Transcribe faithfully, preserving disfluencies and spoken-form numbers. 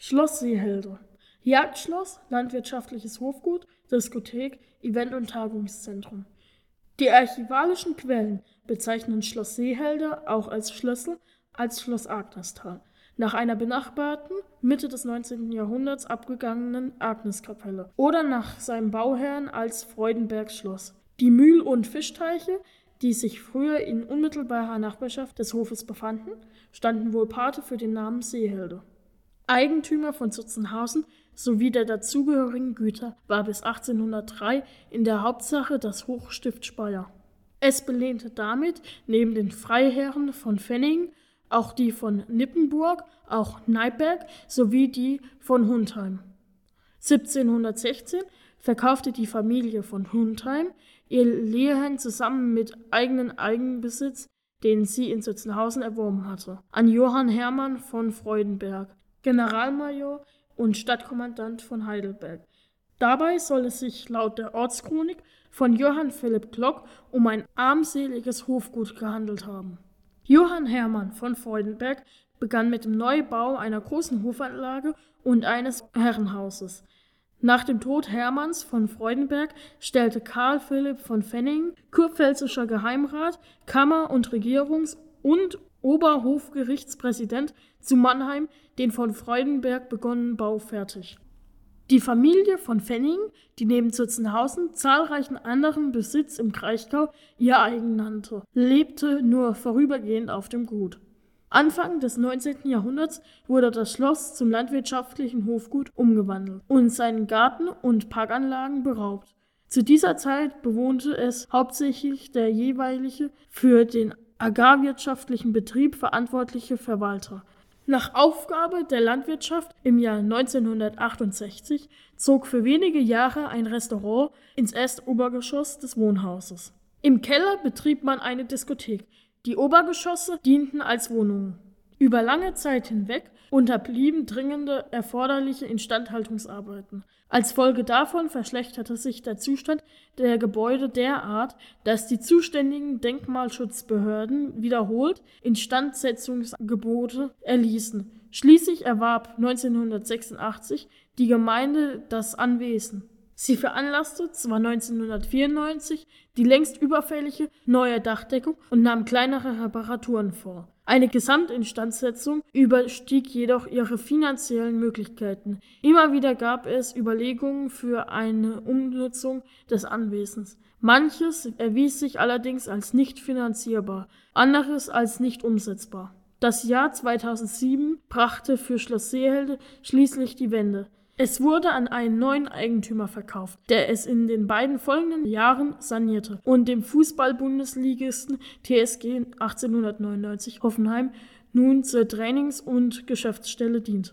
Schloss Seehelde. Jagdschloss, landwirtschaftliches Hofgut, Diskothek, Event- und Tagungszentrum. Die archivalischen Quellen bezeichnen Schloss Seehelde auch als Schlössl als Schloss Agnestal, nach einer benachbarten, Mitte des neunzehnten Jahrhunderts abgegangenen Agneskapelle oder nach seinem Bauherrn als Freudenberg-Schloss. Die Mühl- und Fischteiche, die sich früher in unmittelbarer Nachbarschaft des Hofes befanden, standen wohl Pate für den Namen Seehelde. Eigentümer von Zutzenhausen sowie der dazugehörigen Güter war bis achtzehnhundertdrei in der Hauptsache das Hochstift Speyer. Es belehnte damit neben den Freiherren von Fenningen auch die von Nippenburg, auch Neiberg sowie die von Hundheim. siebzehnhundertsechzehn verkaufte die Familie von Hundheim ihr Lehen zusammen mit eigenen Eigenbesitz, den sie in Zutzenhausen erworben hatte, an Johann Hermann von Freudenberg, Generalmajor und Stadtkommandant von Heidelberg. Dabei soll es sich laut der Ortschronik von Johann Philipp Glock um ein armseliges Hofgut gehandelt haben. Johann Hermann von Freudenberg begann mit dem Neubau einer großen Hofanlage und eines Herrenhauses. Nach dem Tod Hermanns von Freudenberg stellte Karl Philipp von Fenningen, kurpfälzischer Geheimrat, Kammer- und Regierungs- und Oberhofgerichtspräsident zu Mannheim, den von Freudenberg begonnenen Bau fertig. Die Familie von Fenningen, die neben Zutzenhausen zahlreichen anderen Besitz im Kraichgau ihr eigen nannte, lebte nur vorübergehend auf dem Gut. Anfang des neunzehnten Jahrhunderts wurde das Schloss zum landwirtschaftlichen Hofgut umgewandelt und seinen Garten und Parkanlagen beraubt. Zu dieser Zeit bewohnte es hauptsächlich der jeweilige für den agrarwirtschaftlichen Betrieb verantwortliche Verwalter. Nach Aufgabe der Landwirtschaft im Jahr neunzehnhundertachtundsechzig zog für wenige Jahre ein Restaurant ins Erstobergeschoss des Wohnhauses. Im Keller betrieb man eine Diskothek. Die Obergeschosse dienten als Wohnungen. Über lange Zeit hinweg unterblieben dringende erforderliche Instandhaltungsarbeiten. Als Folge davon verschlechterte sich der Zustand der Gebäude derart, dass die zuständigen Denkmalschutzbehörden wiederholt Instandsetzungsgebote erließen. Schließlich erwarb neunzehnhundertsechsundachtzig die Gemeinde das Anwesen. Sie veranlasste zwar neunzehnhundertvierundneunzig die längst überfällige neue Dachdeckung und nahm kleinere Reparaturen vor. Eine Gesamtinstandsetzung überstieg jedoch ihre finanziellen Möglichkeiten. Immer wieder gab es Überlegungen für eine Umnutzung des Anwesens. Manches erwies sich allerdings als nicht finanzierbar, anderes als nicht umsetzbar. Das Jahr zweitausendsieben brachte für Schloss Seehelde schließlich die Wende. Es wurde an einen neuen Eigentümer verkauft, der es in den beiden folgenden Jahren sanierte und dem Fußball-Bundesligisten T S G achtzehnhundertneunundneunzig Hoffenheim nun zur Trainings- und Geschäftsstelle diente.